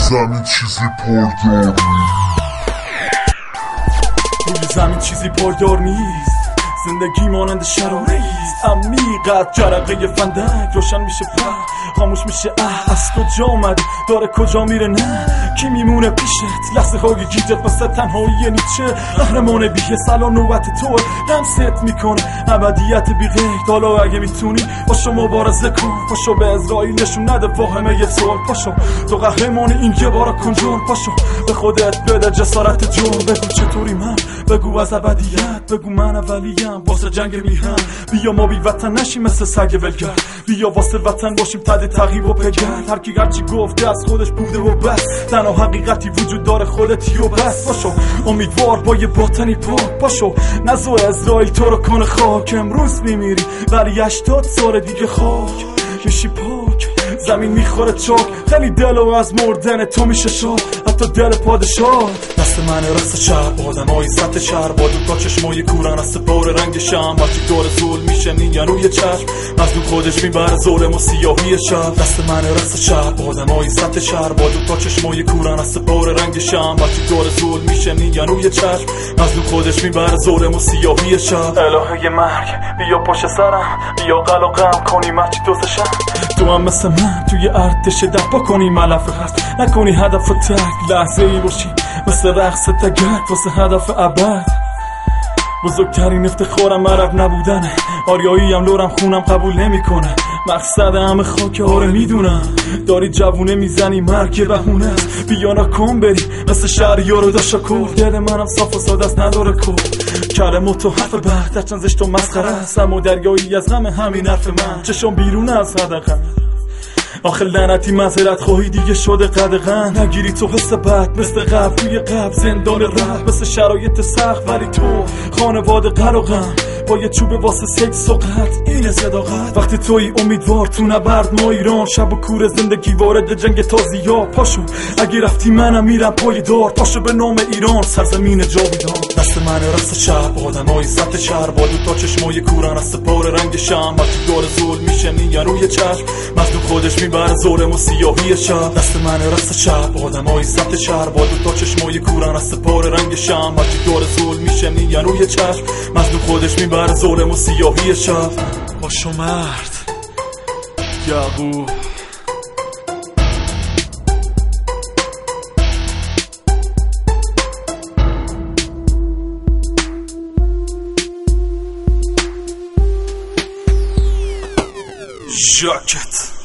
زمین چیزی پایدار روی زمین چیزی پایدار نیست، زندگی مانند شراره‌ایست عمیقت جرقه فندک روشن میشه خاموش میشه از کجا اومدی داره کجا میره نه کی میمونه پیشت لحظه های گیجت مثل تنهایی نیچه قهرمان بی حسال و نوبت تو لمست میکنه ابدیت بی قید. حالا اگه میتونی پاشو مبارزه کن، پاشو به اسرائیل نشون نده واهمه یه صلح، پاشو تو قهرمان این یه بارا کن جون، پاشو به خودت بده جسارت جون. بگو چطوری من، بگو از ابدیت، بگو من اولیم واسه جنگ میهم. بیا ما بی وطن نشیم مثل سگ ولگرد، بیا واسه وطن باشیم تحت تعقیب و پگرد. هر کی هرچی گفته از خودش بوده و بس، تنها حقیقتی وجود داره خودتی و بس. پاشو امیدوار با یه باطنی پاک، پاشو نزو اسرائیل تو رو کنه خاک. امروز میمیری ولی 80 سال دیگه خاک میشی پاک، زمین میخوره چاک. خیلی دلو از مردن تو میشه شاد، حتی دل پادشاه. دست من رقص شب آدمای سطح شهر با دو تا چشمای کورن از سپار رنگ شم. وقتی دور زول میشه میگن روی چشم مظلوم خودش میبره ظلم و سیاهی شب. دست من رقص شب آدمای سطح شهر با دو تا چشمای کورن از سپار رنگ شم. وقتی دور زول میشه میگن روی چشم مظلوم خودش میبره ظلم و سیاهی شب. الهه مرگ بیا پشت سرم، بیا قل و غم کنیم هرچی دوستشم. تو هم مثل من توی ارتش دفا کنی ملف هست نکنی هدف و تک لحظه ای باشی مثل رقص تگرد واسه هدف ابد. بزرگترین افتخارم عرب نبودنه، آریایی هم لورم خونم قبول نمیکنه. مقصد همه خاک آره میدونم، داری جوونه میزنی مرگ بهونه است. بیا نکن بری مثل شهریارو داشا کن. دل منم صاف و ساده است نداره کن کلمات و حرف بعد در چند زشت و مسخره است. اما دریایی از غم همین حرف من چشم بیرون از حدقم. آخه لعنتی معذرت خواهی دیگه شده قدغن. نگیری تو حس بد مثل قبل توی قبل زندان رفت مثل شرایط سخت. ولی تو خانواده قلقم با یه چوب واسه سکس سقط این صداقت. وقتی توی امیدوار تو نبرد ما ایران شب و کور زندگی وارد جنگ تازیا. پاشو اگه رفتی منم میرم پای دار، پاشو به نام ایران سرزمین جاویدان. دست من رقص شب آدمای سطح شهر با دو تا چشمای کورن از سپار رنگ شم. وقتی دور زول میشه میگن روی چشم مظلوم خودش میبره ظلم و سیاهی شب. دست من رقص شب آدمای سطح شهر با دو تا چشمای کورن از سپار رنگ شم. وقتی دور زول میشه میگن روی چشم مظلوم خودش میبره ظلم و سیاهی شب. باشو مرد یعقوب. ژاکت